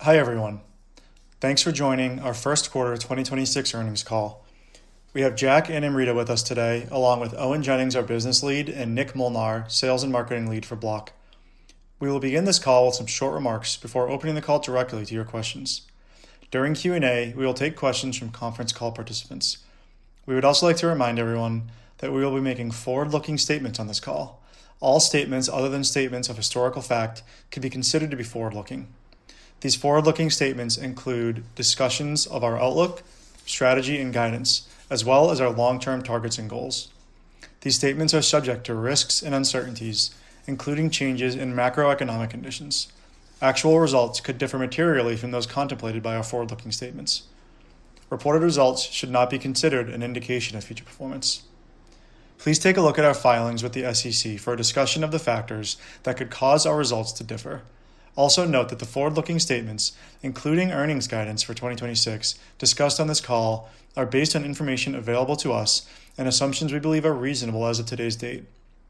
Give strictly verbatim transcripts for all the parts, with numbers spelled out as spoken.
Hi, everyone. Thanks for joining our first quarter twenty twenty-six earnings call. We have Jack and Amrita with us today, along with Owen Jennings, our business lead, and Nick Molnar, sales and marketing lead for Block. We will begin this call with some short remarks before opening the call directly to your questions. During Q and A, we will take questions from conference call participants. We would also like to remind everyone that we will be making forward-looking statements on this call. All statements other than statements of historical fact could be considered to be forward-looking. These forward-looking statements include discussions of our outlook, strategy, and guidance, as well as our long-term targets and goals. These statements are subject to risks and uncertainties, including changes in macroeconomic conditions. Actual results could differ materially from those contemplated by our forward-looking statements. Reported results should not be considered an indication of future performance. Please take a look at our filings with the S E C for a discussion of the factors that could cause our results to differ. Also note that the forward-looking statements, including earnings guidance for twenty twenty-six, discussed on this call are based on information available to us and assumptions we believe are reasonable as of today's date.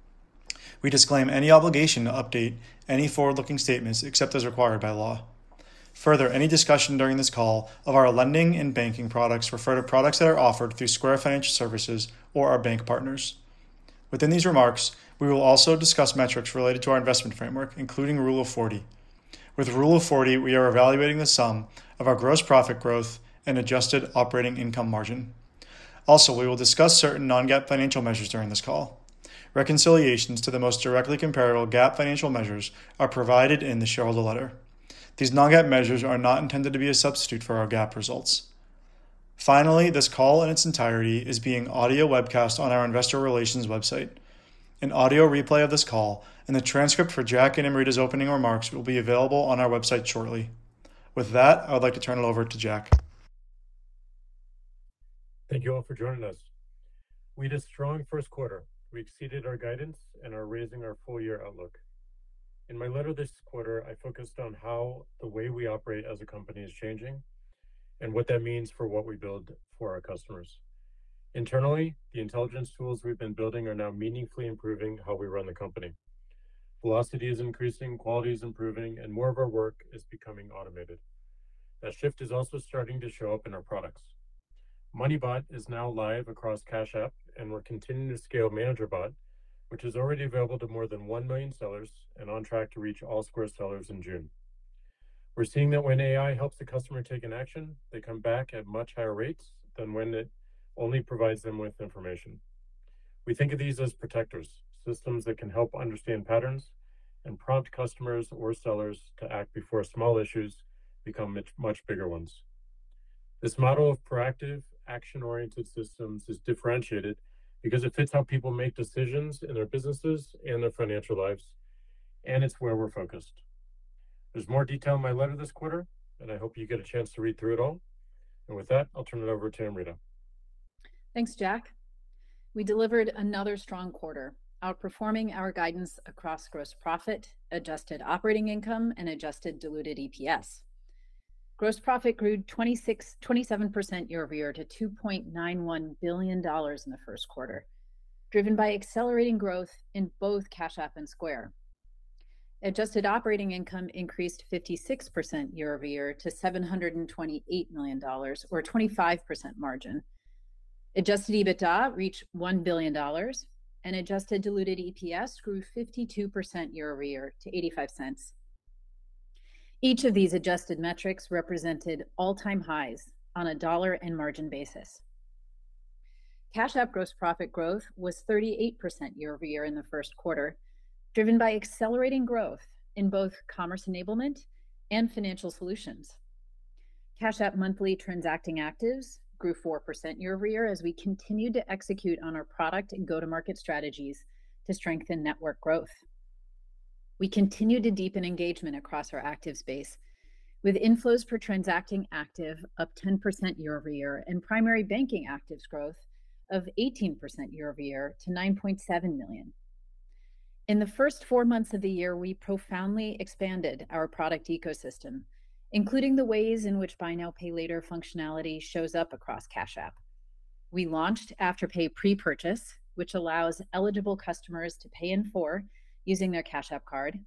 We disclaim any obligation to update any forward-looking statements except as required by law. Further, any discussion during this call of our lending and banking products refer to products that are offered through Square Financial Services or our bank partners. Within these remarks, we will also discuss metrics related to our investment framework, including Rule of forty. With Rule of forty, we are evaluating the sum of our gross profit growth and adjusted operating income margin. Also, we will discuss certain non-GAAP financial measures during this call. Reconciliations to the most directly comparable GAAP financial measures are provided in the shareholder letter. These non-GAAP measures are not intended to be a substitute for our GAAP results. Finally, this call in its entirety is being audio webcast on our investor relations website. An audio replay of this call and the transcript for Jack and Amrita's opening remarks will be available on our website shortly. With that, I would like to turn it over to Jack. Thank you all for joining us. We had a strong first quarter. We exceeded our guidance and are raising our full year outlook. In my letter this quarter, I focused on how the way we operate as a company is changing and what that means for what we build for our customers. Internally, the intelligence tools we've been building are now meaningfully improving how we run the company. Velocity is increasing, quality is improving, and more of our work is becoming automated. That shift is also starting to show up in our products. MoneyBot is now live across Cash App, and we're continuing to scale ManagerBot, which is already available to more than one million sellers and on track to reach all Square sellers in June. We're seeing that when A I helps the customer take an action, they come back at much higher rates than when it only provides them with information. We think of these as protectors, systems that can help understand patterns and prompt customers or sellers to act before small issues become much, much bigger ones. This model of proactive, action-oriented systems is differentiated because it fits how people make decisions in their businesses and their financial lives, and it's where we're focused. There's more detail in my letter this quarter, and I hope you get a chance to read through it all. And with that, I'll turn it over to Amrita. Thanks, Jack. We delivered another strong quarter, outperforming our guidance across gross profit, adjusted operating income, and adjusted diluted E P S. Gross profit grew twenty-six, twenty-seven percent year over year to two point nine one billion dollars in the first quarter, driven by accelerating growth in both Cash App and Square. Adjusted operating income increased fifty-six percent year over year to seven hundred twenty-eight million dollars, or twenty-five percent margin. Adjusted EBITDA reached one billion dollars, and adjusted diluted E P S grew fifty-two percent year over year to eighty-five cents. Each of these adjusted metrics represented all-time highs on a dollar and margin basis. Cash App gross profit growth was thirty-eight percent year over year in the first quarter, driven by accelerating growth in both commerce enablement and financial solutions. Cash App monthly transacting actives grew four percent year over year as we continued to execute on our product and go-to-market strategies to strengthen network growth. We continued to deepen engagement across our active space, with inflows per transacting active up ten percent year over year and primary banking actives growth of eighteen percent year over year to nine point seven million. In the first four months of the year, we profoundly expanded our product ecosystem, including the ways in which Buy Now, Pay Later functionality shows up across Cash App. We launched Afterpay pre-purchase, which allows eligible customers to pay in full using their Cash App card,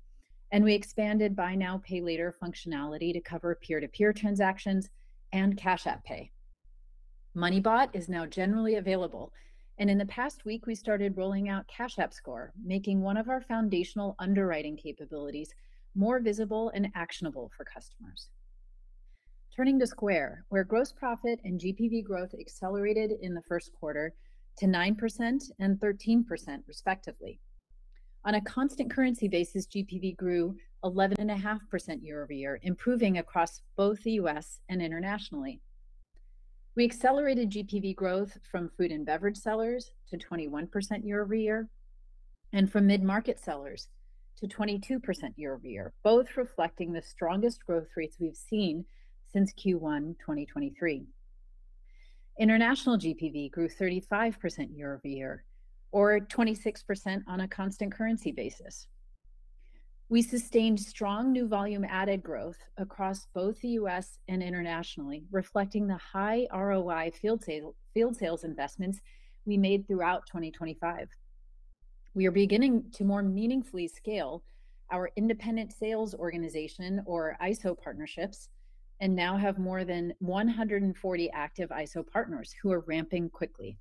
And we expanded buy now, pay later functionality to cover peer-to-peer transactions and Cash App Pay. MoneyBot is now generally available. And in the past week, we started rolling out Cash App Score, making one of our foundational underwriting capabilities more visible and actionable for customers. Turning to Square, where gross profit and G P V growth accelerated in the first quarter to nine percent and thirteen percent respectively. On a constant currency basis, G P V grew eleven point five percent year over year, improving across both the U S and internationally. We accelerated G P V growth from food and beverage sellers to twenty-one percent year over year, and from mid-market sellers to twenty-two percent year over year, both reflecting the strongest growth rates we've seen since Q one twenty twenty-three. International G P V grew thirty-five percent year over year, or twenty-six percent on a constant currency basis. We sustained strong new volume added growth across both the U S and internationally, reflecting the high R O I field, sale, field sales investments we made throughout twenty twenty-five. We are beginning to more meaningfully scale our independent sales organization, or I S O partnerships, and now have more than one hundred forty active I S O partners who are ramping quickly.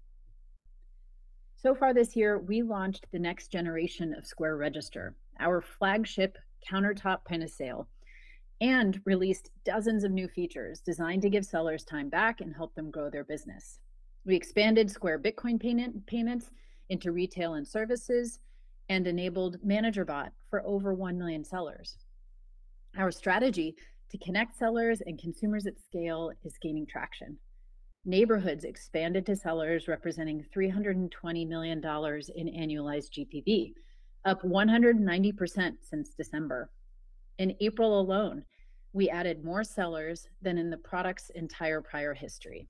So far this year, we launched the next generation of Square Register, our flagship countertop point of sale, and released dozens of new features designed to give sellers time back and help them grow their business. We expanded Square Bitcoin payment, payments into retail and services and enabled ManagerBot for over one million sellers. Our strategy to connect sellers and consumers at scale is gaining traction. Neighborhoods expanded to sellers representing three hundred twenty million dollars in annualized G P V, up one hundred ninety percent since December. In April alone, we added more sellers than in the product's entire prior history.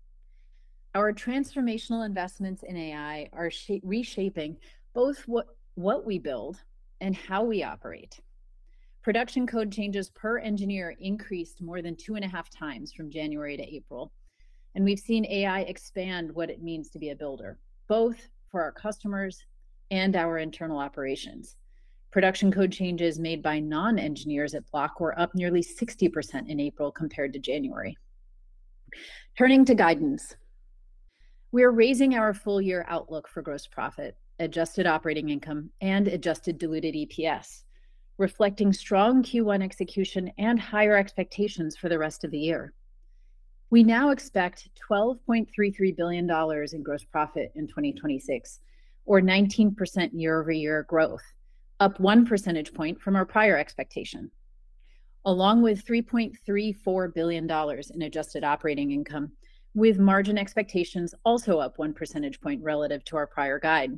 Our transformational investments in A I are reshaping both what, what we build and how we operate. Production code changes per engineer increased more than two and a half times from January to April. And we've seen A I expand what it means to be a builder, both for our customers and our internal operations. Production code changes made by non-engineers at Block were up nearly sixty percent in April compared to January. Turning to guidance, we are raising our full year outlook for gross profit, adjusted operating income, and adjusted diluted E P S, reflecting strong Q one execution and higher expectations for the rest of the year. We now expect twelve point three three billion dollars in gross profit in twenty twenty-six, or nineteen percent year-over-year growth, up one percentage point from our prior expectation, along with three point three four billion dollars in adjusted operating income, with margin expectations also up one percentage point relative to our prior guide.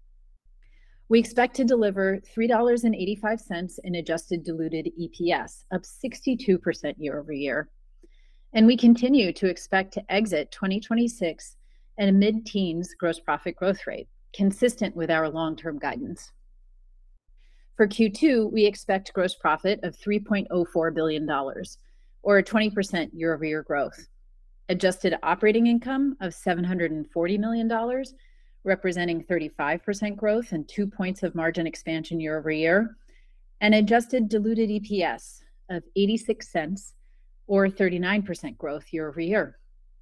We expect to deliver three dollars and eighty-five cents in adjusted diluted E P S, up sixty-two percent year-over-year. And we continue to expect to exit twenty twenty-six at a mid-teens gross profit growth rate, consistent with our long-term guidance. For Q two, we expect gross profit of three point zero four billion dollars, or a twenty percent year-over-year growth. Adjusted operating income of seven hundred forty million dollars, representing thirty-five percent growth and two points of margin expansion year-over-year, and adjusted diluted E P S of eighty-six cents, or thirty-nine percent growth year-over-year.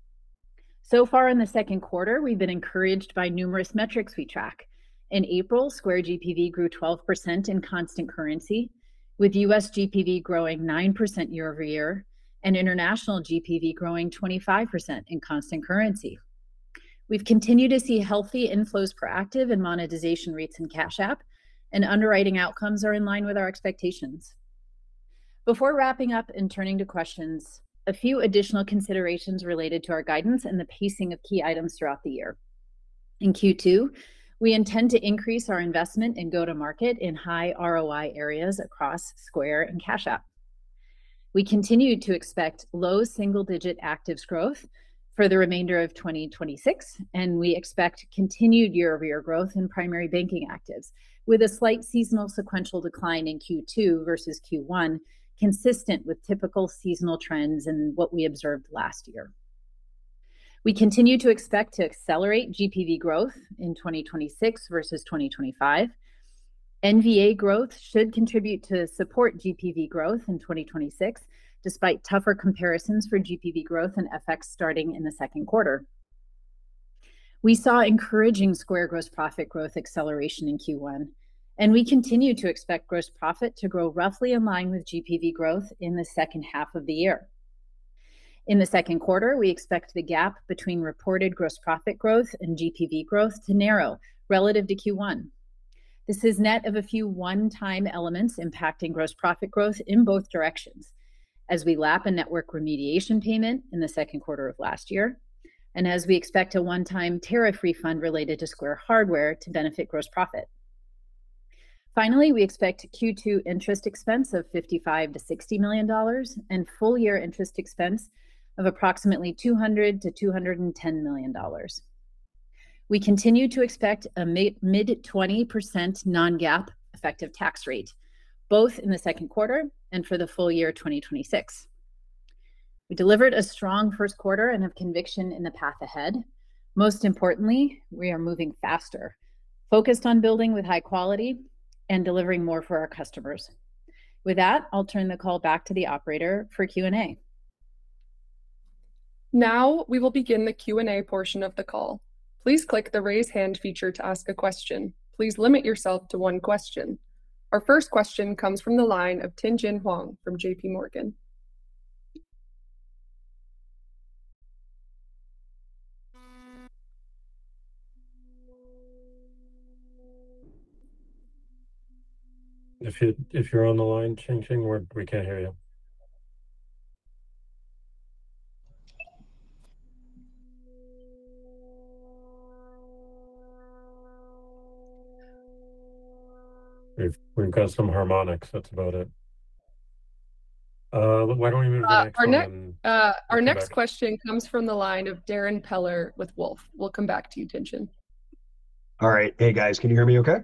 So far in the second quarter, we've been encouraged by numerous metrics we track. In April, Square G P V grew twelve percent in constant currency, with U S G P V growing nine percent year-over-year, and international G P V growing twenty-five percent in constant currency. We've continued to see healthy inflows per active and monetization rates in Cash App, and underwriting outcomes are in line with our expectations. Before wrapping up and turning to questions, a few additional considerations related to our guidance and the pacing of key items throughout the year. In Q two, we intend to increase our investment in go-to-market in high R O I areas across Square and Cash App. We continue to expect low single-digit actives growth for the remainder of twenty twenty-six, and we expect continued year-over-year growth in primary banking actives, with a slight seasonal sequential decline in Q two versus Q one, consistent with typical seasonal trends and what we observed last year. We continue to expect to accelerate G P V growth in twenty twenty-six versus twenty twenty-five. N V A growth should contribute to support G P V growth in twenty twenty-six, despite tougher comparisons for G P V growth and F X starting in the second quarter. We saw encouraging Square gross profit growth acceleration in Q one, and we continue to expect gross profit to grow roughly in line with G P V growth in the second half of the year. In the second quarter, we expect the gap between reported gross profit growth and G P V growth to narrow relative to Q one. This is net of a few one-time elements impacting gross profit growth in both directions, as we lap a network remediation payment in the second quarter of last year, and as we expect a one-time tariff refund related to Square hardware to benefit gross profit. Finally, we expect Q two interest expense of fifty-five to sixty million dollars and full-year interest expense of approximately two hundred to two hundred ten million dollars. We continue to expect a mid twenty percent non-GAAP effective tax rate, both in the second quarter and for the full year twenty twenty-six. We delivered a strong first quarter and have conviction in the path ahead. Most importantly, we are moving faster, focused on building with high quality and delivering more for our customers. With that, I'll turn the call back to the operator for Q and A. Now we will begin the Q and A portion of the call. Please click the raise hand feature to ask a question. Please limit yourself to one question. Our first question comes from the line of Tien-Tsin Huang from J P Morgan. If you if you're on the line, Ching-Ching, we're, we can't hear you. We've we've got some harmonics. That's about it. Uh, why don't we move to the Uh, next our one? next and uh, we'll our come next back. question comes from the line of Darrin Peller with Wolfe. We'll come back to you, Tien-Tsin. All right. Hey, guys, can you hear me okay?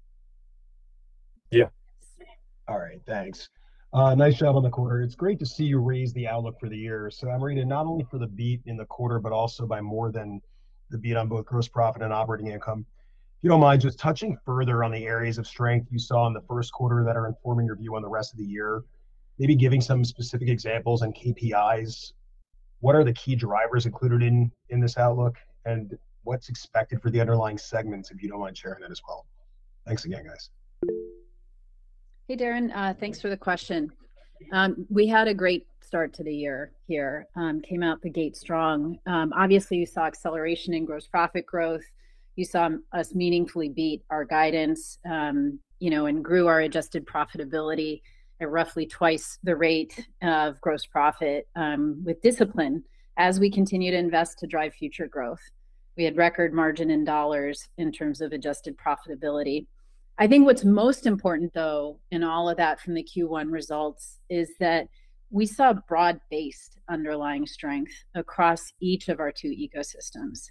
Yeah. All right, thanks. Uh, nice job on the quarter. It's great to see you raise the outlook for the year. So I'm reading not only for the beat in the quarter, but also by more than the beat on both gross profit and operating income. If you don't mind just touching further on the areas of strength you saw in the first quarter that are informing your view on the rest of the year, maybe giving some specific examples and K P Is. What are the key drivers included in, in this outlook, and what's expected for the underlying segments, if you don't mind sharing that as well? Thanks again, guys. Hey, Darrin, uh, thanks for the question. Um, we had a great start to the year here, um, came out the gate strong. Um, obviously, you saw acceleration in gross profit growth. You saw us meaningfully beat our guidance, um, you know, and grew our adjusted profitability at roughly twice the rate of gross profit, um, with discipline as we continue to invest to drive future growth. We had record margin in dollars in terms of adjusted profitability. I think what's most important, though, in all of that from the Q one results is that we saw broad-based underlying strength across each of our two ecosystems.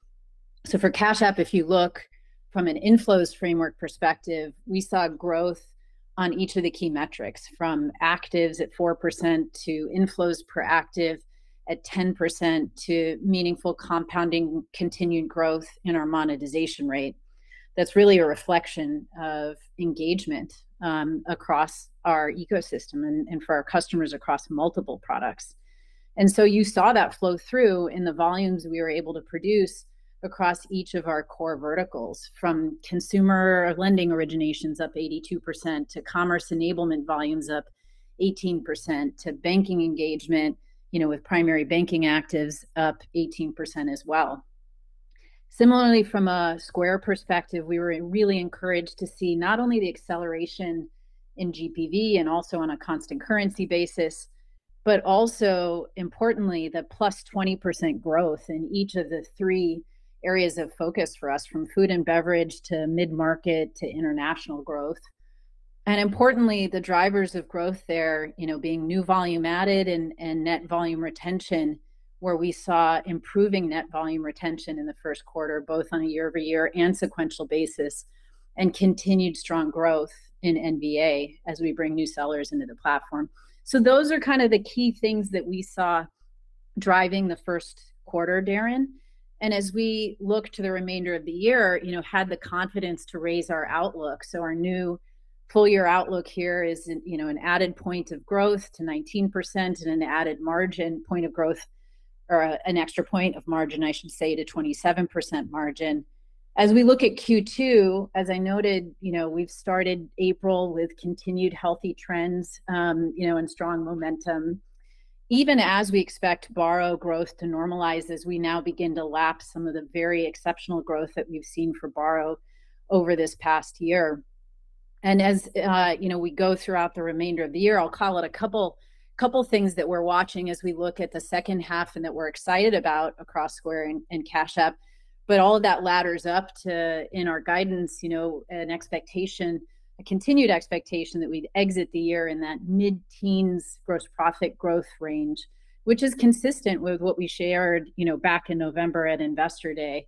So for Cash App, if you look from an inflows framework perspective, we saw growth on each of the key metrics, from actives at four percent to inflows per active at ten percent to meaningful compounding continued growth in our monetization rate. That's really a reflection of engagement um, across our ecosystem and, and for our customers across multiple products. And so you saw that flow through in the volumes we were able to produce across each of our core verticals, from consumer lending originations up eighty-two percent to commerce enablement volumes up eighteen percent to banking engagement, you know, with primary banking actives up eighteen percent as well. Similarly, from a Square perspective, we were really encouraged to see not only the acceleration in G P V and also on a constant currency basis, but also importantly, the plus twenty percent growth in each of the three areas of focus for us, from food and beverage to mid-market to international growth. And importantly, the drivers of growth there, you know, being new volume added and, and net volume retention, where we saw improving net volume retention in the first quarter, both on a year over year and sequential basis, and continued strong growth in N V A as we bring new sellers into the platform. So those are kind of the key things that we saw driving the first quarter, Darrin. And as we look to the remainder of the year, you know, had the confidence to raise our outlook. So our new full year outlook here is, you know, an added point of growth to nineteen percent and an added margin point of growth, or a, an extra point of margin, I should say, to twenty-seven percent margin. As we look at Q two, as I noted, you know, we've started April with continued healthy trends, um, you know, and strong momentum. Even as we expect borrow growth to normalize as we now begin to lap some of the very exceptional growth that we've seen for borrow over this past year. And as uh, you know, we go throughout the remainder of the year, I'll call it a couple couple things that we're watching as we look at the second half and that we're excited about across Square and, and Cash App. But all of that ladders up to, in our guidance, you know, an expectation, a continued expectation that we'd exit the year in that mid-teens gross profit growth range, which is consistent with what we shared, you know, back in November at Investor Day.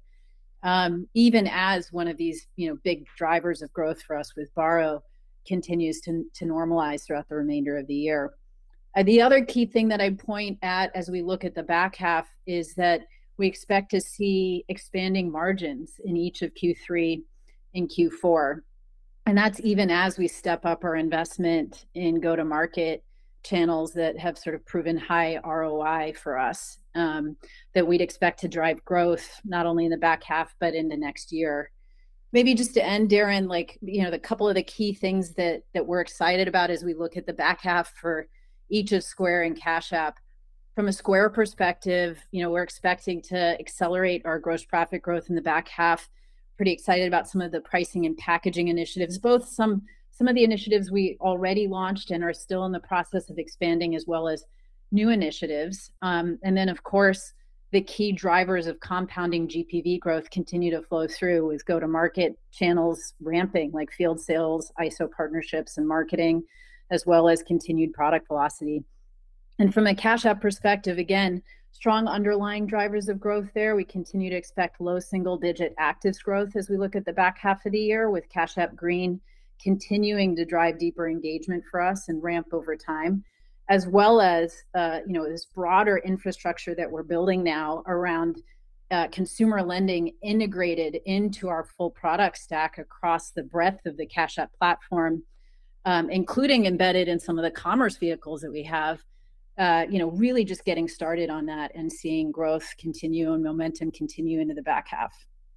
Um, even as one of these, you know, big drivers of growth for us with borrow continues to, to normalize throughout the remainder of the year. Uh, the other key thing that I'd point at as we look at the back half is that we expect to see expanding margins in each of Q three and Q four. And that's even as we step up our investment in go-to-market channels that have sort of proven high R O I for us, um, that we'd expect to drive growth, not only in the back half, but into next year. Maybe just to end, Darren, like, you know, the couple of the key things that that we're excited about as we look at the back half for each of Square and Cash App. From a Square perspective, you know, we're expecting to accelerate our gross profit growth in the back half. Pretty excited about some of the pricing and packaging initiatives, both some some of the initiatives we already launched and are still in the process of expanding, as well as new initiatives. Um, and then, of course, the key drivers of compounding G P V growth continue to flow through with go-to-market channels ramping, like field sales, I S O partnerships, and marketing, as well as continued product velocity. And from a Cash App perspective, again, strong underlying drivers of growth there. We continue to expect low single-digit actives growth as we look at the back half of the year, with Cash App Green continuing to drive deeper engagement for us and ramp over time, as well as uh, you know, this broader infrastructure that we're building now around uh, consumer lending integrated into our full product stack across the breadth of the Cash App platform, um, including embedded in some of the commerce vehicles that we have. Uh, you know, really just getting started on that and seeing growth continue and momentum continue into the back half.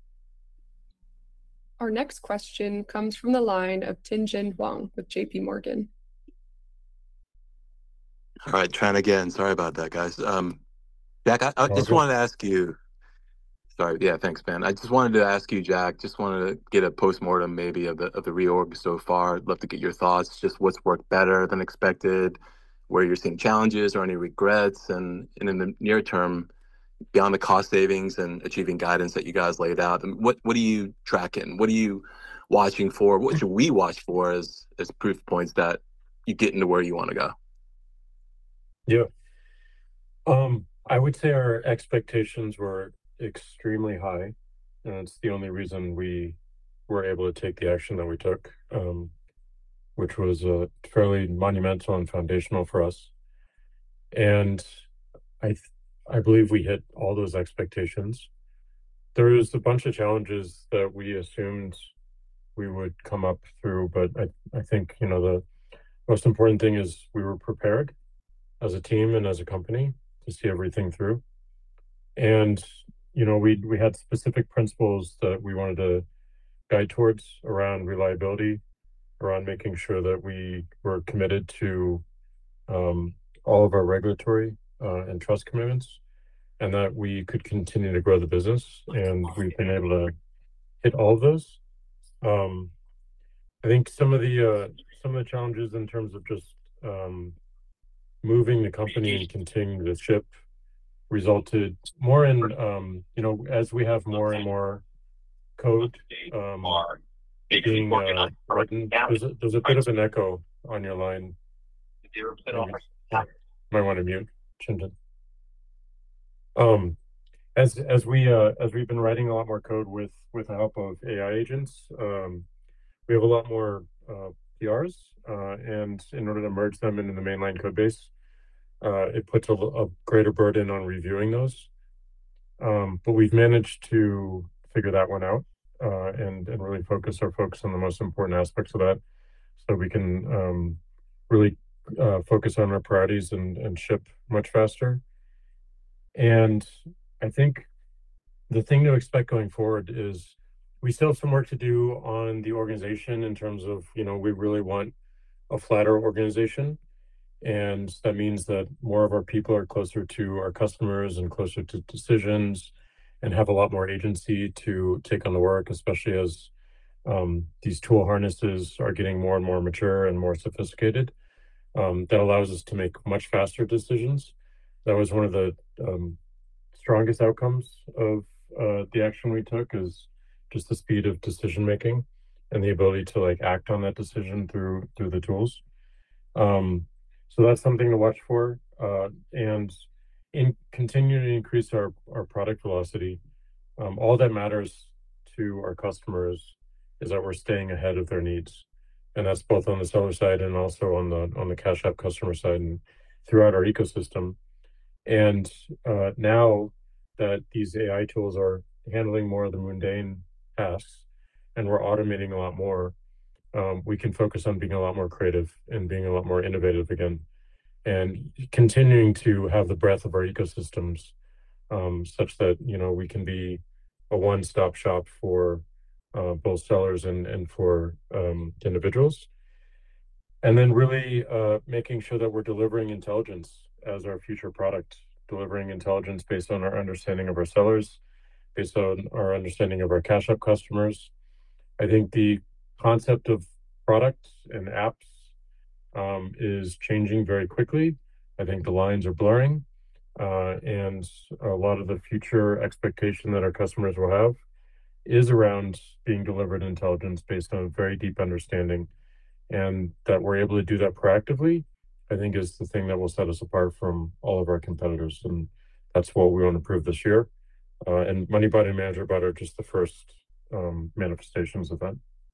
Our next question comes from the line of Tien-Tsin Huang with J P Morgan. All right, trying again. Sorry about that, guys. Um, Jack, I, I just good. wanted to ask you. Sorry, yeah, thanks, man. I just wanted to ask you, Jack. Just wanted to get a postmortem, maybe of the of the reorg so far. I'd love to get your thoughts. Just what's worked better than expected, where you're seeing challenges or any regrets, and, and in the near term, beyond the cost savings and achieving guidance that you guys laid out, and what what are you tracking? What are you watching for? What should we watch for as as proof points that you get into where you want to go? Yeah, um, I would say our expectations were extremely high, and it's the only reason we were able to take the action that we took, um, which was uh, fairly monumental and foundational for us. And I th- I believe we hit all those expectations. There was a bunch of challenges that we assumed we would come up through, but I, I think, you know, the most important thing is we were prepared as a team and as a company to see everything through. And, you know, we we had specific principles that we wanted to guide towards around reliability, around making sure that we were committed to um, all of our regulatory uh, and trust commitments, and that we could continue to grow the business. And we've been able to hit all of those. Um, I think some of the uh, some of the challenges in terms of just um, moving the company and continuing to ship resulted more in, um, you know, as we have more and more code um, being uh, written. There's a, there's a bit of an echo on your line. Maybe, yeah, might want to mute, Chintan. Um, as as we uh, as we've been writing a lot more code with with the help of A I agents, um, we have a lot more uh, P Rs, uh, and in order to merge them into the mainline code base, uh, it puts a, a greater burden on reviewing those. Um, but we've managed to figure that one out uh, and, and really focus our folks on the most important aspects of that so we can um, really uh, focus on our priorities and, and ship much faster. And I think the thing to expect going forward is we still have some work to do on the organization in terms of, you know, we really want a flatter organization. And that means that more of our people are closer to our customers and closer to decisions and have a lot more agency to take on the work, especially as um, these tool harnesses are getting more and more mature and more sophisticated. Um, that allows us to make much faster decisions. That was one of the um, strongest outcomes of uh, the action we took, is just the speed of decision making and the ability to like act on that decision through through the tools. Um, so that's something to watch for, uh, and in continuing to increase our our product velocity. Um, all that matters to our customers is that we're staying ahead of their needs, and that's both on the seller side and also on the on the Cash App customer side and throughout our ecosystem. And uh, now that these A I tools are handling more of the mundane tasks and we're automating a lot more, um, we can focus on being a lot more creative and being a lot more innovative again, and continuing to have the breadth of our ecosystems um, such that, you know, we can be a one-stop shop for uh, both sellers and, and for um, individuals. And then really uh, making sure that we're delivering intelligence as our future product, delivering intelligence based on our understanding of our sellers, based on our understanding of our Cash App customers. I think the concept of products and apps um, is changing very quickly. I think the lines are blurring, uh, and a lot of the future expectation that our customers will have is around being delivered intelligence based on a very deep understanding. And that we're able to do that proactively, I think, is the thing that will set us apart from all of our competitors. And that's what we want to prove this year. Uh, and MoneyBot and ManagerBot are just the first um, manifestations of that.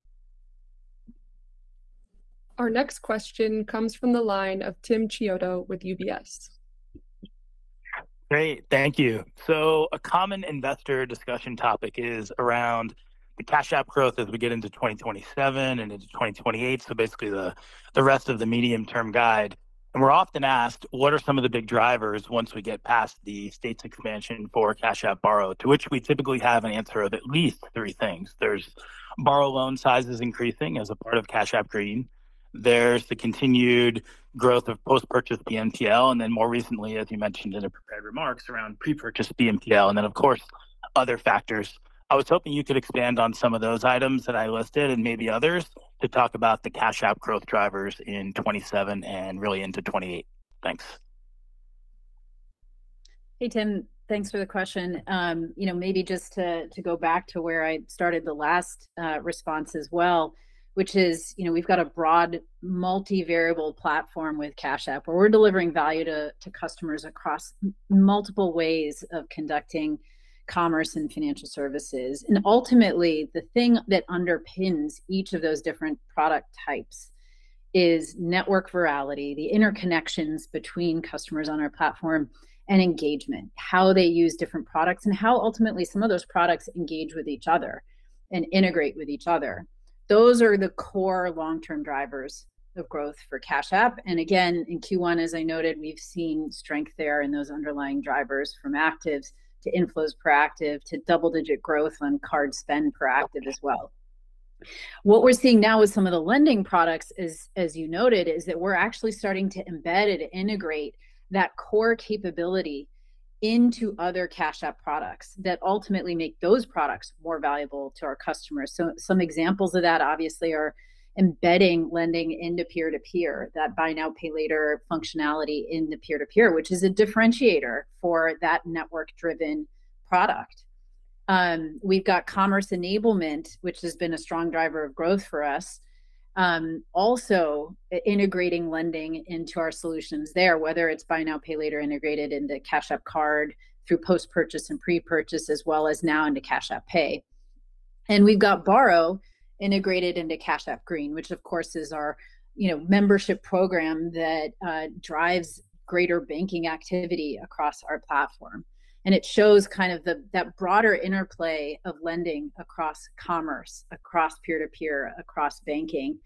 Our next question comes from the line of Tim Chiodo with U B S. Great, thank you. So a common investor discussion topic is around the Cash App growth as we get into twenty twenty-seven and into twenty twenty-eight, so basically the, the rest of the medium-term guide. And we're often asked, what are some of the big drivers once we get past the state's expansion for Cash App Borrow, to which we typically have an answer of at least three things. There's borrow loan sizes increasing as a part of Cash App Green. There's the continued growth of post-purchase B N P L, and then more recently, as you mentioned in the prepared remarks, around pre-purchase B N P L, and then, of course, other factors. I was hoping you could expand on some of those items that I listed and maybe others to talk about the Cash App growth drivers in twenty-seven and really into twenty-eight. Thanks. Hey, Tim, thanks for the question. Um, you know, maybe just to, to go back to where I started the last uh, response as well, which is, you know, we've got a broad multi-variable platform with Cash App where we're delivering value to, to customers across multiple ways of conducting commerce and financial services. And ultimately, the thing that underpins each of those different product types is network virality, the interconnections between customers on our platform, and engagement, how they use different products and how ultimately some of those products engage with each other and integrate with each other. Those are the core long-term drivers of growth for Cash App. And again, in Q one, as I noted, we've seen strength there in those underlying drivers, from actives to inflows per active to double-digit growth on card spend per active as well. What we're seeing now with some of the lending products is, as you noted, is that we're actually starting to embed and integrate that core capability into other Cash App products that ultimately make those products more valuable to our customers. So some examples of that obviously are embedding lending into peer-to-peer, that buy now, pay later functionality into peer-to-peer, which is a differentiator for that network-driven product. Um, we've got commerce enablement, which has been a strong driver of growth for us. Um, also integrating lending into our solutions there, whether it's buy now, pay later integrated into Cash App Card through post-purchase and pre-purchase, as well as now into Cash App Pay. And we've got Borrow integrated into Cash App Green, which of course is our, you know, membership program that uh, drives greater banking activity across our platform. And it shows kind of the that broader interplay of lending across commerce, across peer-to-peer, across banking,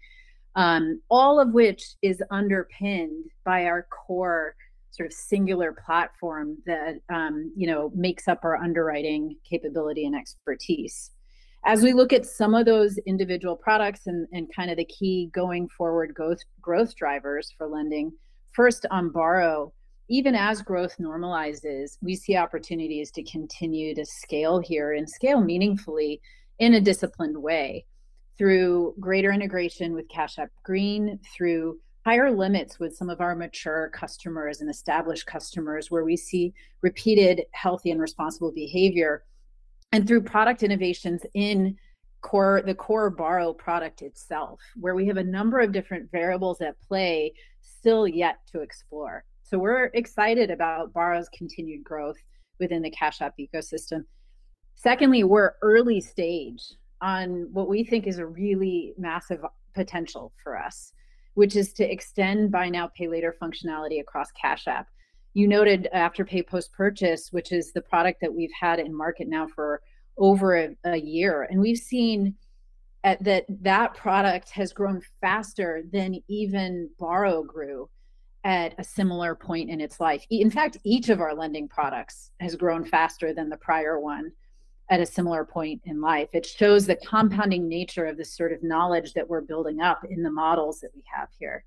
um, all of which is underpinned by our core sort of singular platform that um, you know makes up our underwriting capability and expertise. As we look at some of those individual products and, and kind of the key going forward growth, growth drivers for lending, first on Borrow, even as growth normalizes, we see opportunities to continue to scale here and scale meaningfully in a disciplined way through greater integration with Cash App Green, through higher limits with some of our mature customers and established customers where we see repeated healthy and responsible behavior, and through product innovations in core the core Borrow product itself, where we have a number of different variables at play still yet to explore. So we're excited about Borrow's continued growth within the Cash App ecosystem. Secondly, we're early stage on what we think is a really massive potential for us, which is to extend buy now, pay later functionality across Cash App. You noted Afterpay post-purchase, which is the product that we've had in market now for over a, a year. And we've seen at that that product has grown faster than even Borrow grew at a similar point in its life. In fact, each of our lending products has grown faster than the prior one at a similar point in life. It shows the compounding nature of this sort of knowledge that we're building up in the models that we have here.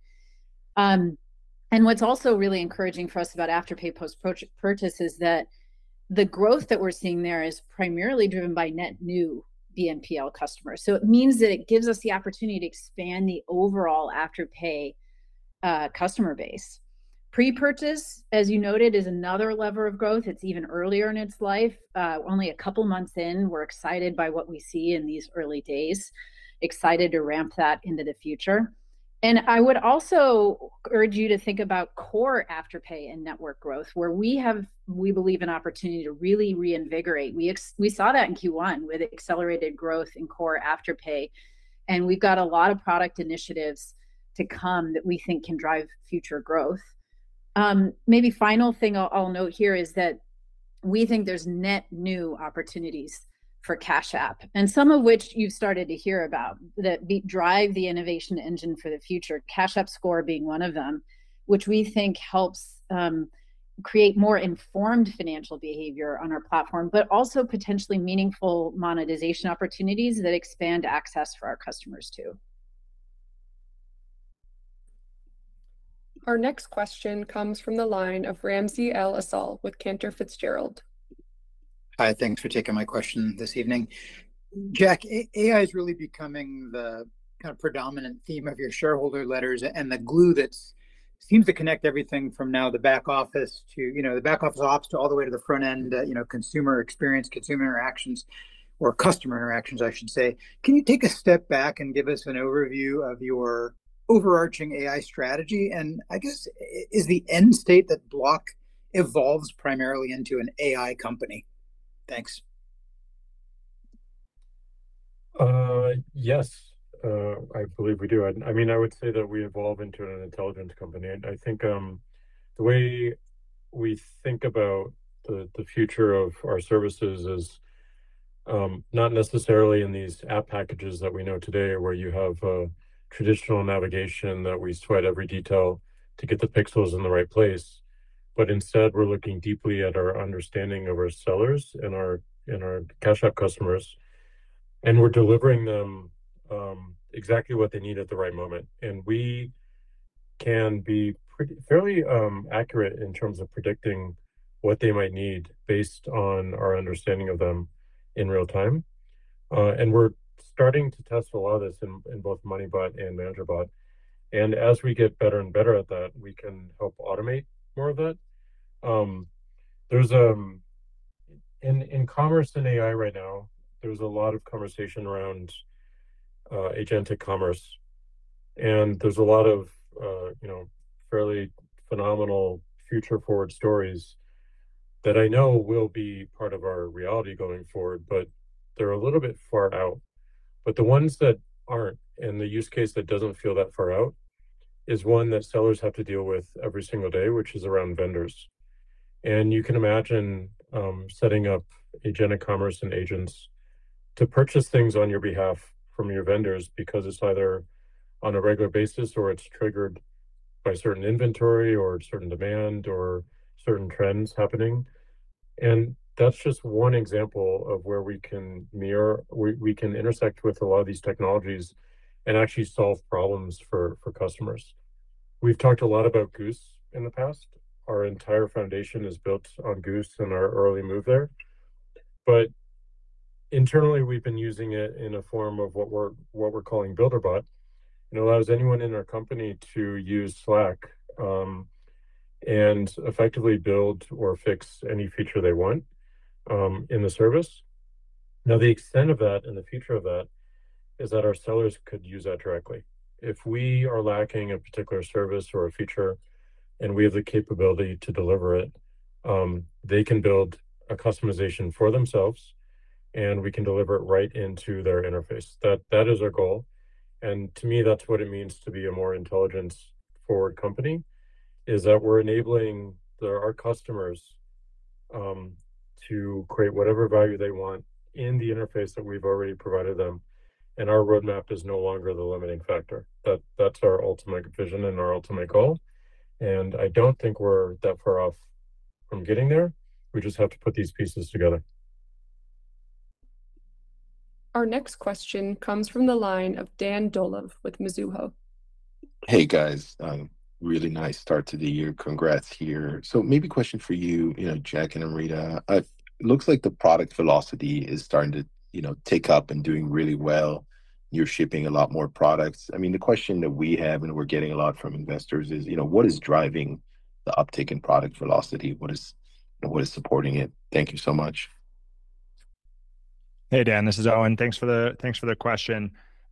Um, And what's also really encouraging for us about Afterpay post-purchase is that the growth that we're seeing there is primarily driven by net new B N P L customers. So it means that it gives us the opportunity to expand the overall Afterpay uh, customer base. Pre-purchase, as you noted, is another lever of growth. It's even earlier in its life, uh, only a couple months in. We're excited by what we see in these early days, excited to ramp that into the future. And I would also urge you to think about core Afterpay and network growth, where we have, we believe, an opportunity to really reinvigorate. We ex- we saw that in Q one with accelerated growth in core Afterpay, and we've got a lot of product initiatives to come that we think can drive future growth. Um, maybe final thing I'll, I'll note here is that we think there's net new opportunities for Cash App, and some of which you've started to hear about that be, drive the innovation engine for the future, Cash App Score being one of them, which we think helps um, create more informed financial behavior on our platform, but also potentially meaningful monetization opportunities that expand access for our customers too. Our next question comes from the line of Ramsey El-Assal with Cantor Fitzgerald. Hi, thanks for taking my question this evening. Jack, A I is really becoming the kind of predominant theme of your shareholder letters and the glue that seems to connect everything from now the back office to, you know, the back office ops to all the way to the front end, uh, you know, consumer experience, consumer interactions, or customer interactions, I should say. Can you take a step back and give us an overview of your overarching A I strategy? And I guess, is the end state that Block evolves primarily into an A I company? Thanks. Uh, yes, uh, I believe we do. I, I mean, I would say that we evolve into an intelligence company. And I think um, the way we think about the, the future of our services is um, not necessarily in these app packages that we know today, where you have uh, traditional navigation that we sweat every detail to get the pixels in the right place. But instead, we're looking deeply at our understanding of our sellers and our and our Cash App customers, and we're delivering them um, exactly what they need at the right moment. And we can be pretty fairly um, accurate in terms of predicting what they might need based on our understanding of them in real time. Uh, and we're starting to test a lot of this in, in both MoneyBot and ManagerBot. And as we get better and better at that, we can help automate more of that. Um, there's um in in commerce and A I right now, there's a lot of conversation around uh, agentic commerce, and there's a lot of uh, you know fairly phenomenal future forward stories that I know will be part of our reality going forward, but they're a little bit far out. But the ones that aren't, and the use case that doesn't feel that far out, is one that sellers have to deal with every single day, which is around vendors. And you can imagine um, setting up agentic commerce and agents to purchase things on your behalf from your vendors because it's either on a regular basis or it's triggered by certain inventory or certain demand or certain trends happening. And that's just one example of where we can mirror, we, we can intersect with a lot of these technologies and actually solve problems for, for customers. We've talked a lot about Goose in the past. Our entire foundation is built on Goose and our early move there. But internally, we've been using it in a form of what we're what we're calling BuilderBot. It allows anyone in our company to use Slack um, and effectively build or fix any feature they want um, in the service. Now, the extent of that and the future of that is that our sellers could use that directly. If we are lacking a particular service or a feature and we have the capability to deliver it, um, they can build a customization for themselves and we can deliver it right into their interface. That that is our goal. And to me, that's what it means to be a more intelligence forward company, is that we're enabling the, our customers um, to create whatever value they want in the interface that we've already provided them. And our roadmap is no longer the limiting factor. That that's our ultimate vision and our ultimate goal. And I don't think we're that far off from getting there. We just have to put these pieces together. Our next question comes from the line of Dan Dolev with Mizuho. Hey guys, um, really nice start to the year. Congrats here. So maybe question for you, you know, Jack and Amrita. Uh, it looks like the product velocity is starting to, you know, tick up and doing really well. You're shipping a lot more products. I mean, the question that we have and we're getting a lot from investors is, you know, what is driving the uptick in product velocity? What is, you know, what is supporting it? Thank you so much. Hey Dan, this is Owen. Thanks for the thanks for the question.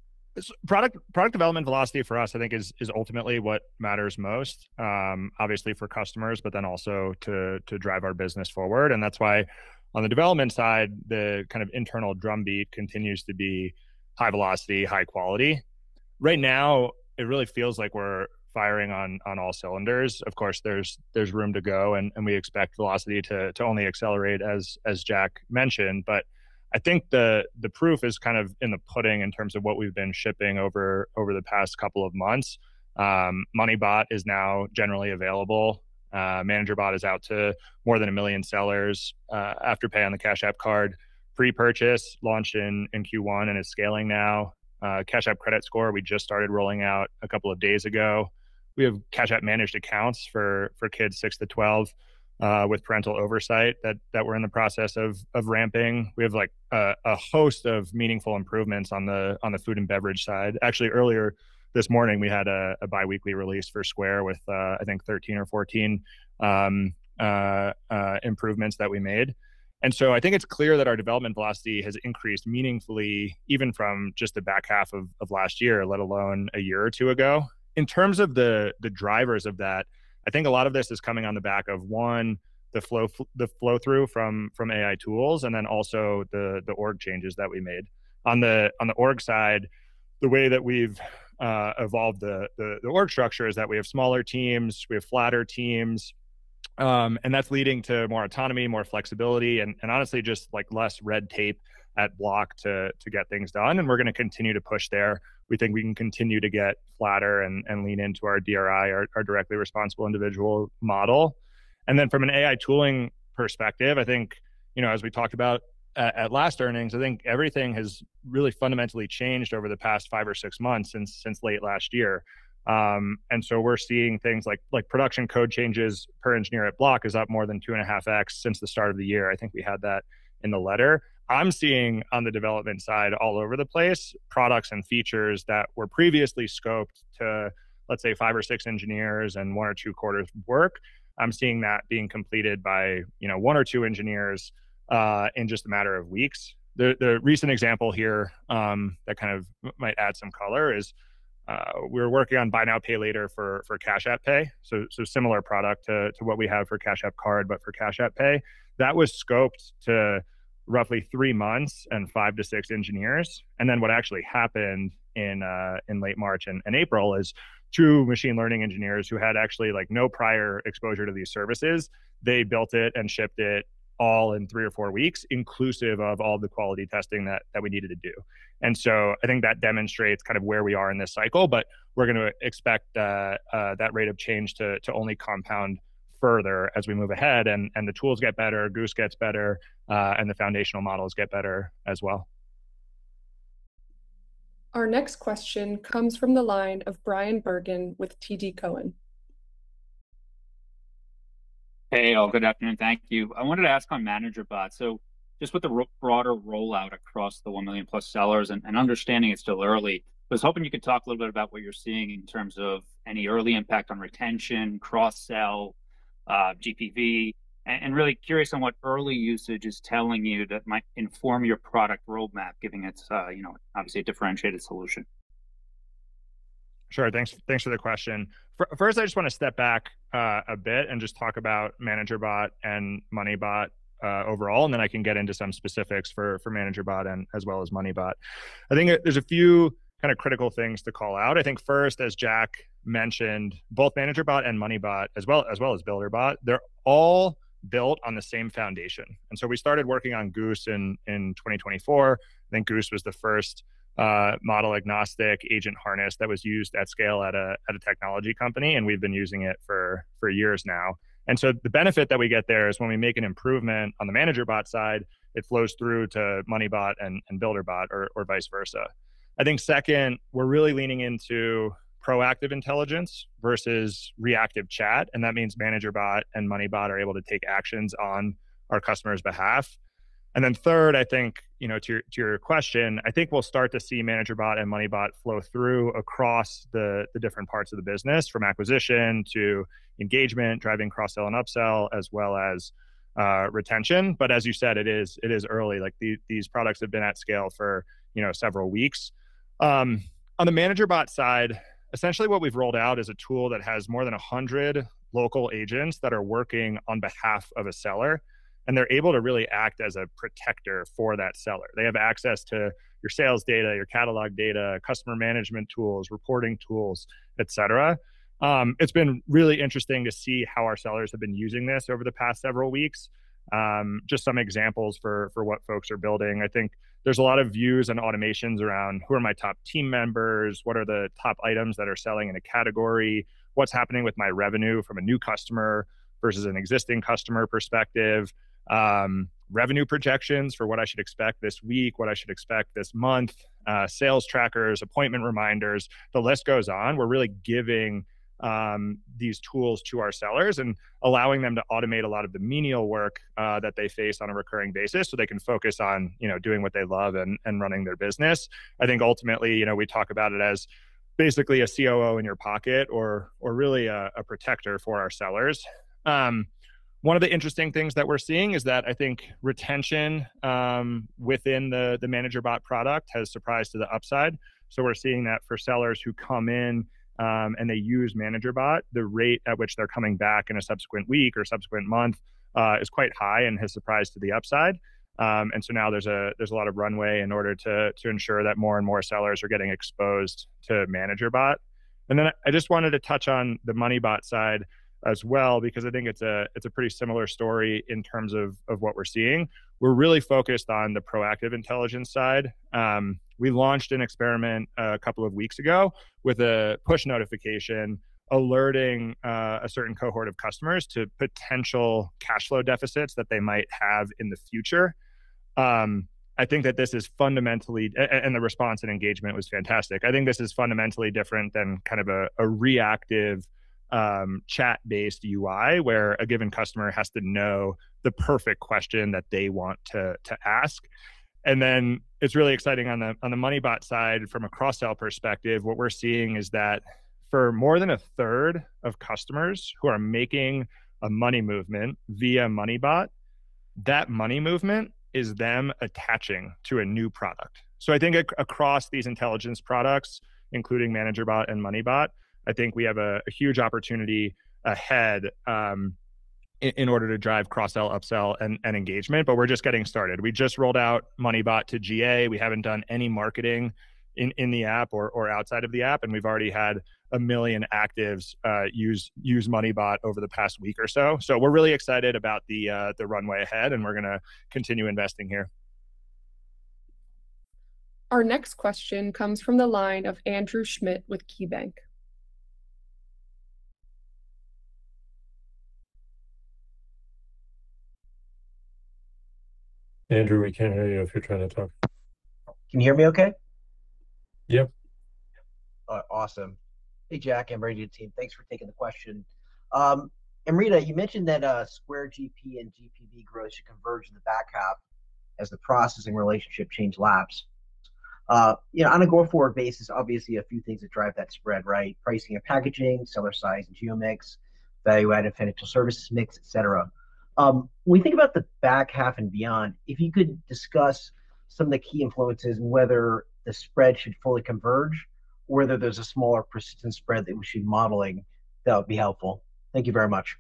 Product product development velocity for us, I think, is is ultimately what matters most. Um, obviously for customers, but then also to to drive our business forward. And that's why on the development side, the kind of internal drumbeat continues to be high velocity, high quality. Right now, it really feels like we're firing on on all cylinders. Of course, there's there's room to go, and and we expect velocity to to only accelerate as as Jack mentioned, but I think the the proof is kind of in the pudding in terms of what we've been shipping over over the past couple of months. Um, MoneyBot is now generally available. Uh, ManagerBot is out to more than a million sellers. Uh, Afterpay on the Cash App Card pre-purchase launched in in Q one and is scaling now. Uh, Cash App Credit Score we just started rolling out a couple of days ago. We have Cash App managed accounts for for kids six to twelve. Uh, with parental oversight that that we're in the process of of ramping. We have like a, a host of meaningful improvements on the on the food and beverage side. Actually, earlier this morning we had a, a biweekly release for Square with uh, I think thirteen or fourteen um, uh, uh, improvements that we made. And so I think it's clear that our development velocity has increased meaningfully, even from just the back half of, of last year, let alone a year or two ago. In terms of the the drivers of that, I think a lot of this is coming on the back of one, the flow the flow through from from A I tools, and then also the the org changes that we made. On the on the org side, the way that we've uh, evolved the, the the org structure is that we have smaller teams, we have flatter teams, um, and that's leading to more autonomy, more flexibility, and and honestly just like less red tape at Block to to get things done. And we're going to continue to push there. We think we can continue to get flatter and, and lean into our D R I, our, our directly responsible individual model. And then from an A I tooling perspective, I think, you know, as we talked about at, at last earnings, I think everything has really fundamentally changed over the past five or six months since since late last year. Um, and so we're seeing things like like production code changes per engineer at Block is up more than two and a half X since the start of the year. I think we had that in the letter. I'm seeing on the development side all over the place products and features that were previously scoped to, let's say, five or six engineers and one or two quarters of work. I'm seeing that being completed by, you know, one or two engineers uh, in just a matter of weeks. The the recent example here um, that kind of might add some color is uh, we were working on buy now, pay later for for Cash App Pay. So so similar product to to what we have for Cash App Card, but for Cash App Pay. That was scoped to roughly three months and five to six engineers. And then what actually happened in uh, in late March and, and April is two machine learning engineers who had actually like no prior exposure to these services. They built it and shipped it all in three or four weeks, inclusive of all the quality testing that that we needed to do. And so I think that demonstrates kind of where we are in this cycle, but we're going to expect uh, uh, that rate of change to to only compound further as we move ahead, and and the tools get better, Goose gets better, uh, and the foundational models get better as well. Our next question comes from the line of Brian Bergen with T D Cowen. Hey, all. Good afternoon. Thank you. I wanted to ask on ManagerBot. So just with the ro- broader rollout across the one million plus sellers and, and understanding it's still early, I was hoping you could talk a little bit about what you're seeing in terms of any early impact on retention, cross-sell, uh, G P V, and, and really curious on what early usage is telling you that might inform your product roadmap, giving it's, uh, you know, obviously a differentiated solution. Sure. Thanks. Thanks for the question. First, I just want to step back uh, a bit and just talk about ManagerBot and MoneyBot uh, overall, and then I can get into some specifics for for ManagerBot and as well as MoneyBot. I think there's a few kind of critical things to call out. I think first, as Jack mentioned, both ManagerBot and MoneyBot, as well as well as BuilderBot, they're all built on the same foundation. And so we started working on Goose in in twenty twenty-four. I think Goose was the first uh, model agnostic agent harness that was used at scale at a at a technology company, and we've been using it for for years now. And so the benefit that we get there is when we make an improvement on the ManagerBot side, it flows through to MoneyBot and, and BuilderBot, or or vice versa. I think second, we're really leaning into proactive intelligence versus reactive chat, and that means ManagerBot and MoneyBot are able to take actions on our customers' behalf. And then third, I think, you know, to your, to your question, I think we'll start to see ManagerBot and MoneyBot flow through across the, the different parts of the business, from acquisition to engagement, driving cross-sell and upsell, as well as uh, retention. But as you said, it is it is early. Like the, these products have been at scale for, you know, several weeks. Um, on the ManagerBot side, essentially what we've rolled out is a tool that has more than one hundred local agents that are working on behalf of a seller. And they're able to really act as a protector for that seller. They have access to your sales data, your catalog data, customer management tools, reporting tools, et cetera. Um, it's been really interesting to see how our sellers have been using this over the past several weeks. Um, just some examples for, for what folks are building. I think there's a lot of views and automations around who are my top team members, what are the top items that are selling in a category, what's happening with my revenue from a new customer versus an existing customer perspective. Um, revenue projections for what I should expect this week, what I should expect this month, uh, sales trackers, appointment reminders, the list goes on. We're really giving um, these tools to our sellers and allowing them to automate a lot of the menial work uh, that they face on a recurring basis, so they can focus on, you know, doing what they love and, and running their business. I think ultimately, you know, we talk about it as basically a C O O in your pocket, or or really a, a protector for our sellers. Um, One of the interesting things that we're seeing is that I think retention um, within the, the ManagerBot product has surprised to the upside. So we're seeing that for sellers who come in um, and they use ManagerBot, the rate at which they're coming back in a subsequent week or subsequent month uh, is quite high and has surprised to the upside. Um, and so now there's a there's a lot of runway in order to to ensure that more and more sellers are getting exposed to ManagerBot. And then I just wanted to touch on the MoneyBot side as well, because I think it's a it's a pretty similar story in terms of of what we're seeing. We're really focused on the proactive intelligence side. Um, we launched an experiment a couple of weeks ago with a push notification alerting uh, a certain cohort of customers to potential cash flow deficits that they might have in the future. Um, I think that this is fundamentally, and the response and engagement was fantastic. I think this is fundamentally different than kind of a, a reactive Um, chat-based U I, where a given customer has to know the perfect question that they want to to ask. And then it's really exciting on the on the MoneyBot side, from a cross-sell perspective. What we're seeing is that for more than a third of customers who are making a money movement via MoneyBot, that money movement is them attaching to a new product. So I think ac- across these intelligence products, including ManagerBot and MoneyBot, I think we have a, a huge opportunity ahead um, in, in order to drive cross-sell, upsell, and, and engagement. But we're just getting started. We just rolled out MoneyBot to G A. We haven't done any marketing in, in the app or, or outside of the app, and we've already had a million actives uh, use use MoneyBot over the past week or so. So we're really excited about the uh, the runway ahead, and we're going to continue investing here. Our next question comes from the line of Andrew Schmidt with KeyBank. Andrew, we can't hear you if you're trying to talk. Can you hear me okay? Yep. Uh, awesome. Hey, Jack, Amrita team. Thanks for taking the question. Um, Amrita, you mentioned that uh, Square G P and G P V growth should converge in the back half as the processing relationship change lapse. Uh, you know, on a go-forward basis, obviously a few things that drive that spread, right? Pricing and packaging, seller size and geo mix, value-added financial services mix, et cetera. Um, when we think about the back half and beyond, if you could discuss some of the key influences and whether the spread should fully converge or whether there's a smaller persistent spread that we should be modeling, that would be helpful. Thank you very much.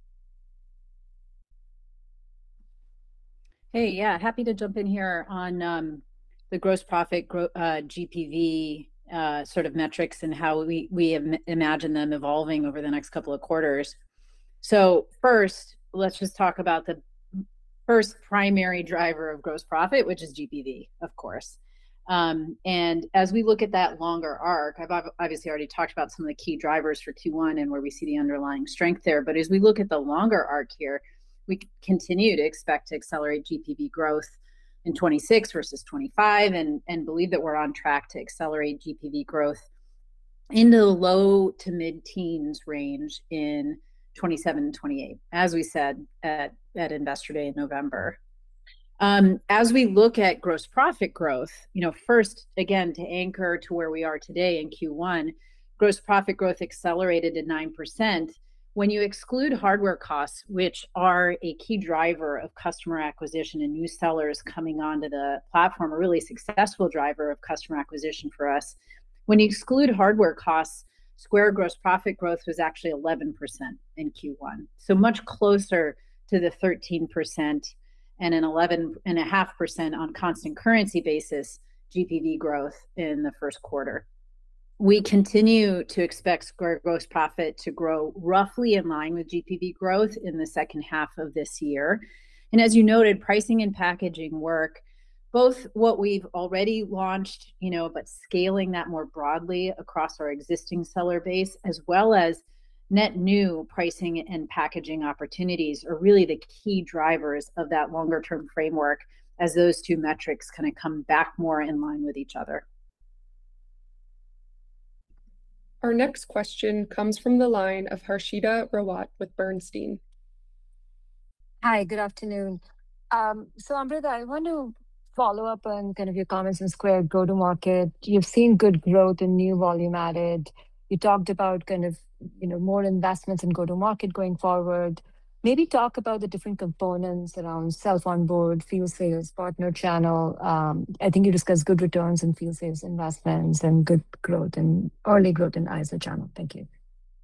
Hey, yeah, happy to jump in here on um, the gross profit, gro- uh, G P V uh, sort of metrics and how we, we im- imagine them evolving over the next couple of quarters. So first, let's just talk about the first primary driver of gross profit, which is G P V, of course. Um, and as we look at that longer arc, I've obviously already talked about some of the key drivers for Q one and where we see the underlying strength there. But as we look at the longer arc here, we continue to expect to accelerate G P V growth in twenty-six versus twenty-five and, and believe that we're on track to accelerate G P V growth into the low to mid-teens range in twenty-seven and twenty-eight, as we said at, at Investor Day in November. Um, as we look at gross profit growth, you know, first, again, to anchor to where we are today in Q one, gross profit growth accelerated to nine percent. When you exclude hardware costs, which are a key driver of customer acquisition and new sellers coming onto the platform, a really successful driver of customer acquisition for us, when you exclude hardware costs, Square gross profit growth was actually eleven percent in Q one. So much closer to the thirteen percent and an eleven point five percent on constant currency basis G P V growth in the first quarter. We continue to expect Square gross profit to grow roughly in line with G P V growth in the second half of this year. And as you noted, pricing and packaging work, both what we've already launched, you know, but scaling that more broadly across our existing seller base, as well as net new pricing and packaging opportunities are really the key drivers of that longer term framework as those two metrics kind of come back more in line with each other. Our next question comes from the line of Harshita Rawat with Bernstein. Hi, good afternoon. Um, so Amrita, I want to follow up on kind of your comments on Square go-to-market. You've seen good growth in new volume added. You talked about kind of, you know, more investments in go-to-market going forward. Maybe talk about the different components around self-onboard, field sales, partner channel. Um, I think you discussed good returns in field sales investments and good growth and early growth in I S O channel. Thank you.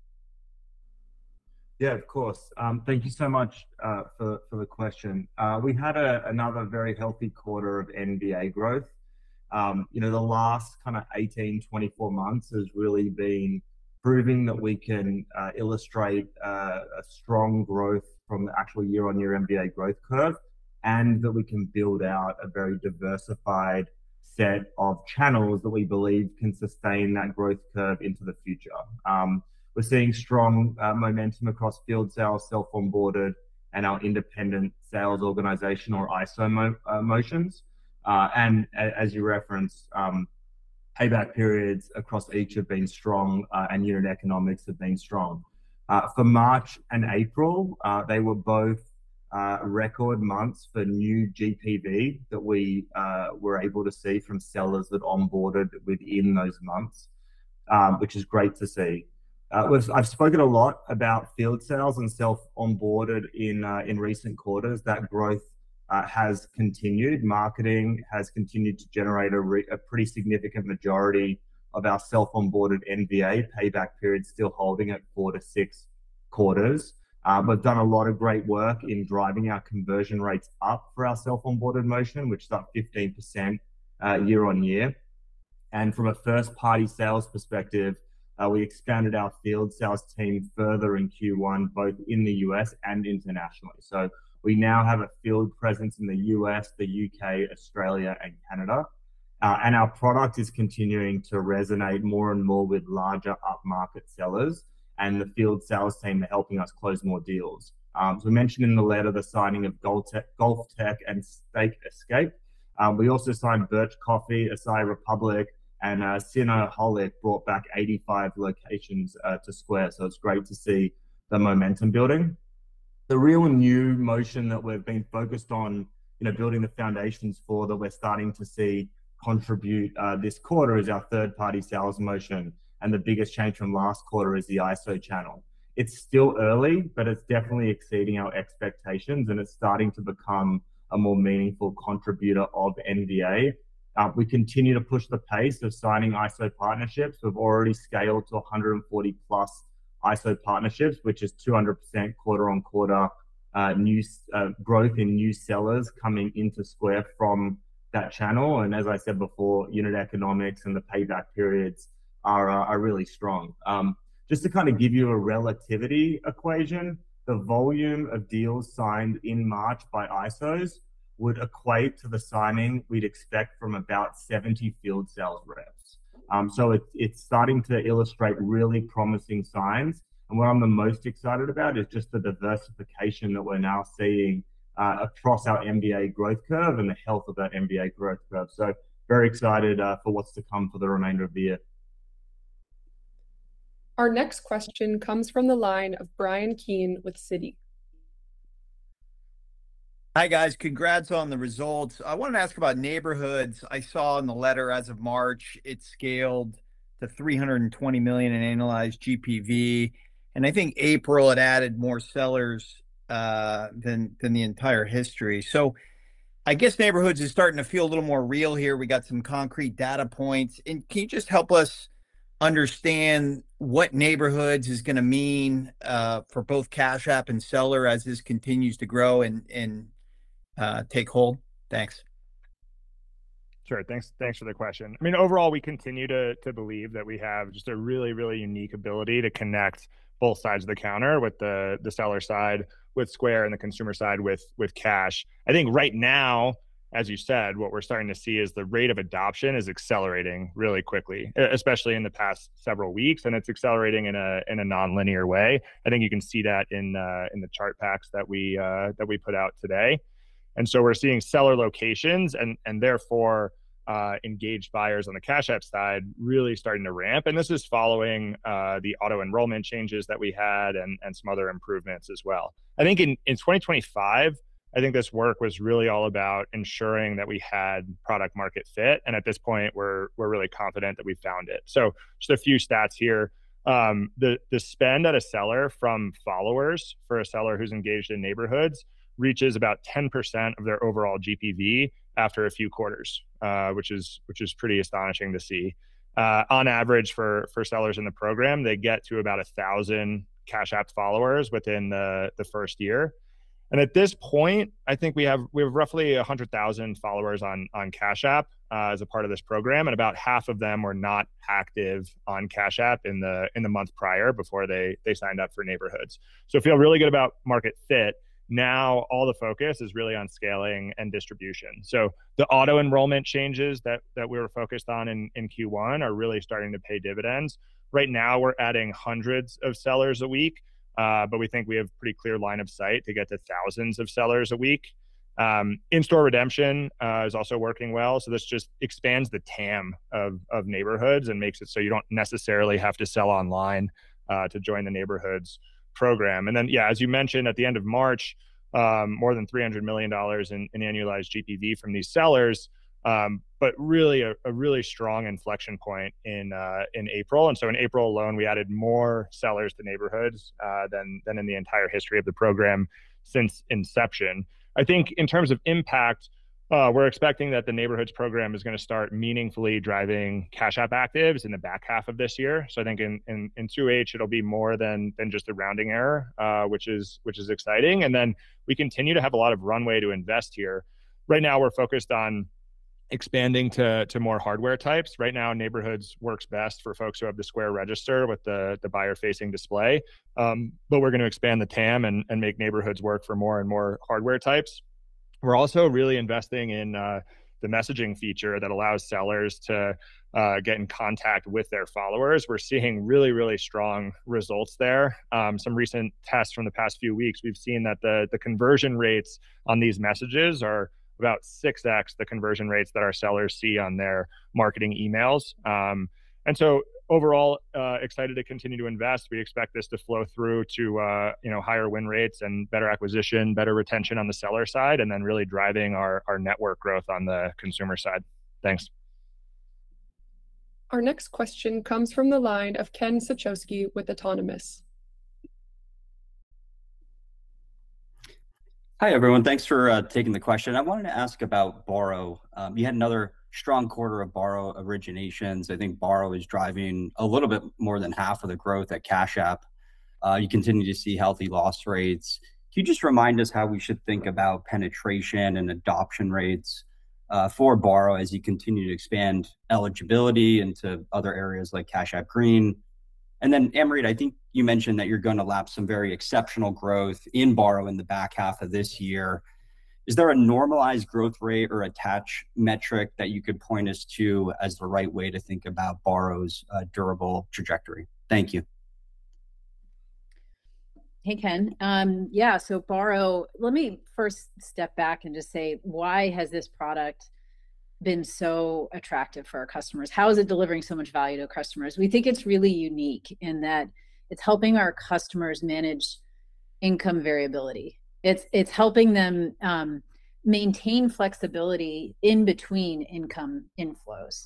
Yeah, of course. Um, thank you so much uh, for, for the question. Uh, we had a, another very healthy quarter of N V A growth. Um, you know, the last kind of eighteen, twenty-four months has really been proving that we can uh, illustrate uh, a strong growth from the actual year-on-year N V A growth curve, and that we can build out a very diversified set of channels that we believe can sustain that growth curve into the future. Um, we're seeing strong uh, momentum across field sales, self-onboarded, and our independent sales organization or I S O mo uh, motions. Uh, and as you referenced, um, payback periods across each have been strong uh, and unit economics have been strong. Uh, for March and April, uh, they were both uh, record months for new G P V that we uh, were able to see from sellers that onboarded within those months, um, which is great to see. Uh, we've, I've spoken a lot about field sales and self-onboarded in, uh, in recent quarters. That growth Uh, has continued. Marketing has continued to generate a, re a pretty significant majority of our self-onboarded N V A, payback period still holding at four to six quarters. Uh, we've done a lot of great work in driving our conversion rates up for our self-onboarded motion, which is up fifteen percent uh, year on year. And from a first-party sales perspective, Uh, we expanded our field sales team further in Q one, both in the U S and internationally. So we now have a field presence in the U S, the U K, Australia, and Canada. Uh, and our product is continuing to resonate more and more with larger upmarket sellers, and the field sales team are helping us close more deals. Um, so we mentioned in the letter the signing of Golf Tech, Golf Tech and Steak Escape. Um, we also signed Birch Coffee, Acai Republic, and uh, Cinnaholic brought back eighty-five locations uh, to Square. So it's great to see the momentum building. The real new motion that we've been focused on, you know, building the foundations for, that we're starting to see contribute uh, this quarter, is our third-party sales motion. And the biggest change from last quarter is the I S O channel. It's still early, but it's definitely exceeding our expectations, and it's starting to become a more meaningful contributor of N V A. Uh, we continue to push the pace of signing I S O partnerships. We've already scaled to one hundred forty plus I S O partnerships, which is two hundred percent quarter on quarter uh, new uh, growth in new sellers coming into Square from that channel. And as I said before, unit economics and the payback periods are uh, are really strong. Um, just to kind of give you a relativity equation, the volume of deals signed in March by I S Os would equate to the signing we'd expect from about seventy field sales reps. Um, so it, it's starting to illustrate really promising signs. And what I'm the most excited about is just the diversification that we're now seeing uh, across our M B A growth curve and the health of that M B A growth curve. So very excited uh, for what's to come for the remainder of the year. Our next question comes from the line of Brian Keane with Citi. Hi, guys. Congrats on the results. I wanted to ask about Neighborhoods. I saw in the letter as of March, it scaled to three hundred twenty million in annualized G P V. And I think April it added more sellers uh, than, than the entire history. So I guess Neighborhoods is starting to feel a little more real here. We got some concrete data points. And can you just help us understand what Neighborhoods is going to mean uh, for both Cash App and Seller as this continues to grow and, and uh, take hold? Thanks. Sure. Thanks. Thanks for the question. I mean, overall, we continue to to believe that we have just a really, really unique ability to connect both sides of the counter, with the the seller side with Square and the consumer side with with Cash. I think right now, as you said, what we're starting to see is the rate of adoption is accelerating really quickly, especially in the past several weeks, and it's accelerating in a in a nonlinear way. I think you can see that in uh, in the chart packs that we uh, that we put out today. And so we're seeing seller locations and and therefore uh, engaged buyers on the Cash App side really starting to ramp. And this is following uh, the auto enrollment changes that we had and and some other improvements as well. I think in in twenty twenty-five. I think this work was really all about ensuring that we had product market fit. And at this point, we're we're really confident that we found it. So just a few stats here. Um, the, the spend at a seller from followers for a seller who's engaged in Neighborhoods reaches about ten percent of their overall G P V after a few quarters, uh, which is which is pretty astonishing to see. Uh, on average for, for sellers in the program, they get to about a thousand Cash App followers within the, the first year. And at this point, I think we have we have roughly one hundred thousand followers on on Cash App uh, as a part of this program, and about half of them were not active on Cash App in the in the month prior before they they signed up for Neighborhoods. So feel really good about market fit. Now all the focus is really on scaling and distribution. So the auto enrollment changes that that we were focused on in in Q one are really starting to pay dividends. Right now, we're adding hundreds of sellers a week. Uh, but we think we have pretty clear line of sight to get to thousands of sellers a week. Um, in-store redemption uh, is also working well. So this just expands the T A M of, of Neighborhoods and makes it so you don't necessarily have to sell online uh, to join the Neighborhoods program. And then, yeah, as you mentioned, at the end of March, um, more than three hundred million dollars in, in annualized G P V from these sellers. Um, but really a, a really strong inflection point in uh, in April. And so in April alone, we added more sellers to Neighborhoods uh, than than in the entire history of the program since inception. I think in terms of impact, uh, we're expecting that the Neighborhoods program is going to start meaningfully driving Cash App actives in the back half of this year. So I think in in, in two H, it'll be more than than just a rounding error, uh, which is which is exciting. And then we continue to have a lot of runway to invest here. Right now, we're focused on expanding to to more hardware types. Right now, Neighborhoods works best for folks who have the Square register with the the buyer facing display. Um, but we're going to expand the T A M and, and make Neighborhoods work for more and more hardware types. We're also really investing in uh, the messaging feature that allows sellers to uh, get in contact with their followers. We're seeing really, really strong results there. Um, some recent tests from the past few weeks, we've seen that the the conversion rates on these messages are about six x the conversion rates that our sellers see on their marketing emails. Um, and so overall, uh, excited to continue to invest. We expect this to flow through to uh, you know higher win rates and better acquisition, better retention on the seller side, and then really driving our, our network growth on the consumer side. Thanks. Our next question comes from the line of Ken Suchoski with Autonomous. Hi, everyone. Thanks for uh, taking the question. I wanted to ask about Borrow. Um, you had another strong quarter of Borrow originations. I think Borrow is driving a little bit more than half of the growth at Cash App. Uh, you continue to see healthy loss rates. Can you just remind us how we should think about penetration and adoption rates uh, for Borrow as you continue to expand eligibility into other areas like Cash App Green? And then, Amrita, I think you mentioned that you're going to lap some very exceptional growth in Borrow in the back half of this year. Is there a normalized growth rate or attach metric that you could point us to as the right way to think about Borrow's uh, durable trajectory? Thank you. Hey, Ken. Um, yeah, so Borrow, let me first step back and just say, why has this product been so attractive for our customers? How is it delivering so much value to customers? We think it's really unique in that it's helping our customers manage income variability. It's it's helping them um, maintain flexibility in between income inflows.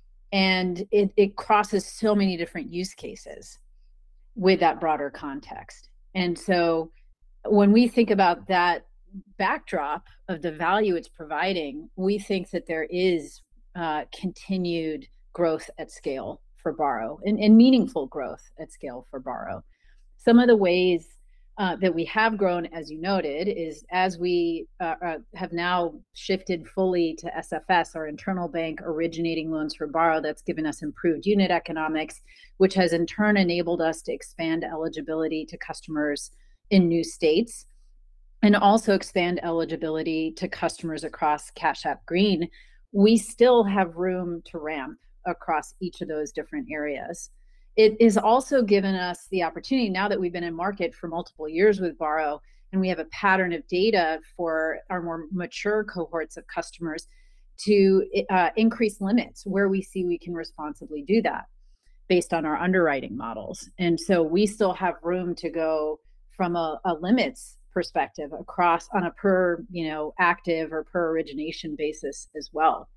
And it, it crosses so many different use cases with that broader context. And so when we think about that backdrop of the value it's providing, we think that there is uh, continued growth at scale for Borrow and, and meaningful growth at scale for Borrow. Some of the ways uh, that we have grown, as you noted, is as we uh, uh, have now shifted fully to S F S, our internal bank originating loans for Borrow. That's given us improved unit economics, which has in turn enabled us to expand eligibility to customers in new states, and also expand eligibility to customers across Cash App Green. We still have room to ramp across each of those different areas. It has also given us the opportunity, now that we've been in market for multiple years with Borrow, and we have a pattern of data for our more mature cohorts of customers, to uh, increase limits where we see we can responsibly do that based on our underwriting models. And so we still have room to go from a, a limits perspective across on a per, you know, active or per origination basis as well.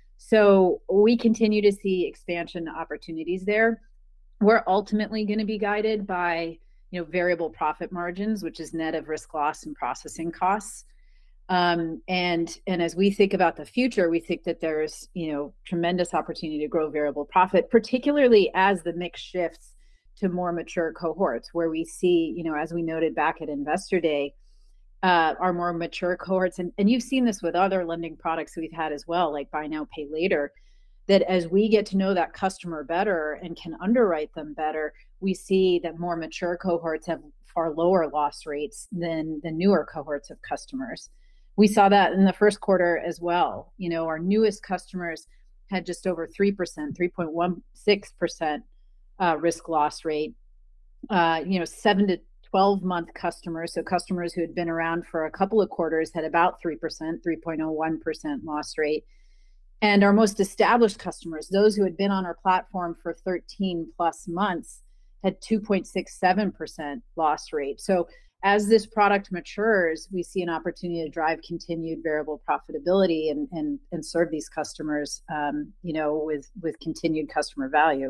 So we continue to see expansion opportunities there. We're ultimately going to be guided by, you know, variable profit margins, which is net of risk loss and processing costs. Um, and and as we think about the future, we think that there's, you know, tremendous opportunity to grow variable profit, particularly as the mix shifts to more mature cohorts, where we see, you know, as we noted back at Investor Day, uh, our more mature cohorts, and, and you've seen this with other lending products we've had as well, like buy now, pay later, that as we get to know that customer better and can underwrite them better, we see that more mature cohorts have far lower loss rates than the newer cohorts of customers. We saw that in the first quarter as well. You know, our newest customers had just over three percent, three point one six percent uh, risk loss rate. Uh, you know, seven to twelve month customers, so customers who had been around for a couple of quarters, had about three percent, three point zero one percent loss rate. And our most established customers, those who had been on our platform for thirteen plus months, had two point six seven percent loss rate. So as this product matures, we see an opportunity to drive continued variable profitability and and, and serve these customers, um, you know, with, with continued customer value.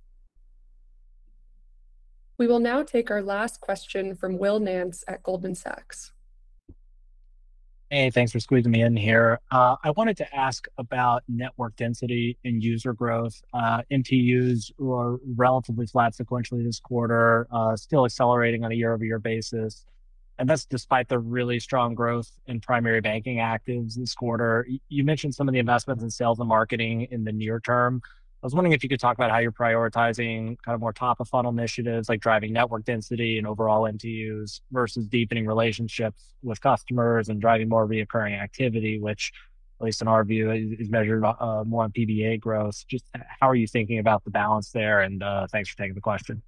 We will now take our last question from Will Nance at Goldman Sachs. Hey, thanks for squeezing me in here. Uh, I wanted to ask about network density and user growth. Uh, M T Us were relatively flat sequentially this quarter, uh, still accelerating on a year-over-year basis. And that's despite the really strong growth in primary banking actives this quarter. You mentioned some of the investments in sales and marketing in the near term. I was wondering if you could talk about how you're prioritizing kind of more top of funnel initiatives like driving network density and overall N T Us versus deepening relationships with customers and driving more reoccurring activity, which, at least in our view, is measured uh, more on P B A growth. Just how are you thinking about the balance there? And uh, thanks for taking the question.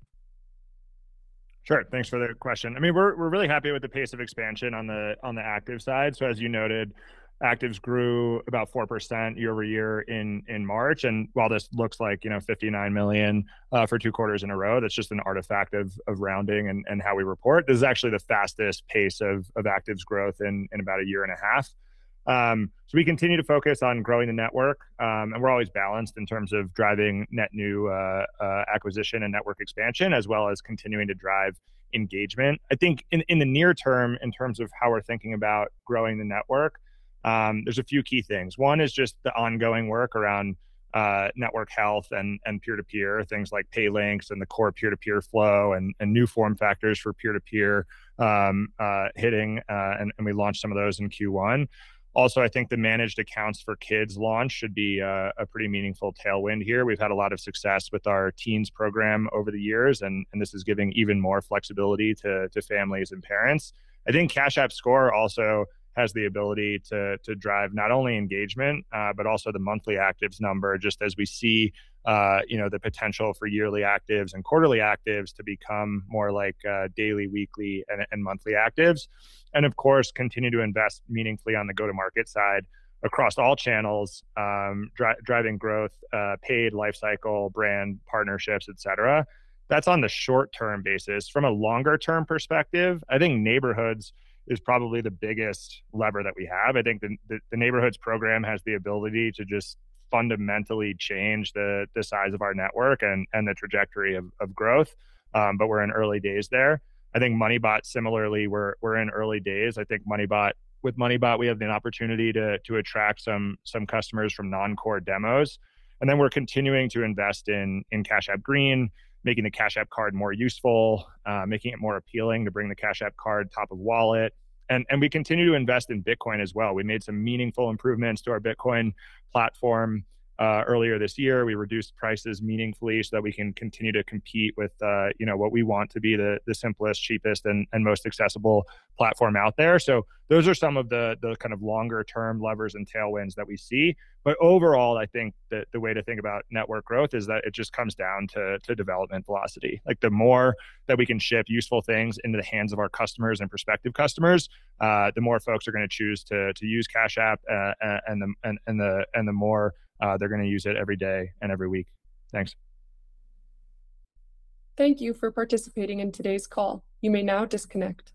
Sure. Thanks for the question. I mean, we're we're really happy with the pace of expansion on the on the active side. So as you noted, actives grew about four percent year over year in in March. And while this looks like, you know, fifty-nine million uh, for two quarters in a row, that's just an artifact of of rounding and, and how we report. This is actually the fastest pace of of actives growth in in about a year and a half. Um, so we continue to focus on growing the network, um, and we're always balanced in terms of driving net new uh, uh, acquisition and network expansion, as well as continuing to drive engagement. I think in, in the near term, in terms of how we're thinking about growing the network, um, there's a few key things. One is just the ongoing work around uh, network health and, and peer-to-peer, things like pay links and the core peer-to-peer flow and, and new form factors for peer-to-peer um, uh, hitting, uh, and, and we launched some of those in Q one. Also, I think the managed accounts for kids launch should be a, a pretty meaningful tailwind here. We've had a lot of success with our teens program over the years, and, and this is giving even more flexibility to, to families and parents. I think Cash App Score also has the ability to, to drive not only engagement, uh, but also the monthly actives number, just as we see uh, you know, the potential for yearly actives and quarterly actives to become more like uh, daily, weekly, and, and monthly actives. And of course, continue to invest meaningfully on the go-to-market side across all channels, um, dri- driving growth, uh, paid, lifecycle, brand, partnerships, et cetera. That's on the short-term basis. From a longer-term perspective, I think Neighborhoods is probably the biggest lever that we have. I think the, the, the Neighborhoods program has the ability to just fundamentally change the the size of our network and, and the trajectory of, of growth, um, but we're in early days there. I think MoneyBot, similarly, we're we're in early days. I think MoneyBot, with MoneyBot, we have the opportunity to to attract some some customers from non-core demos, and then we're continuing to invest in in Cash App Green, making the Cash App card more useful, uh, making it more appealing to bring the Cash App card top of wallet, and and we continue to invest in Bitcoin as well. We made some meaningful improvements to our Bitcoin platform uh, earlier this year. We reduced prices meaningfully so that we can continue to compete with uh, you know, what we want to be the the simplest, cheapest, and, and most accessible platform out there. So those are some of the the kind of longer term levers and tailwinds that we see. But overall, I think that the way to think about network growth is that it just comes down to to development velocity. Like the more that we can ship useful things into the hands of our customers and prospective customers, uh, the more folks are going to choose to to use Cash App, uh, and the and, and the and the more uh, they're going to use it every day and every week. Thanks. Thank you for participating in today's call. You may now disconnect.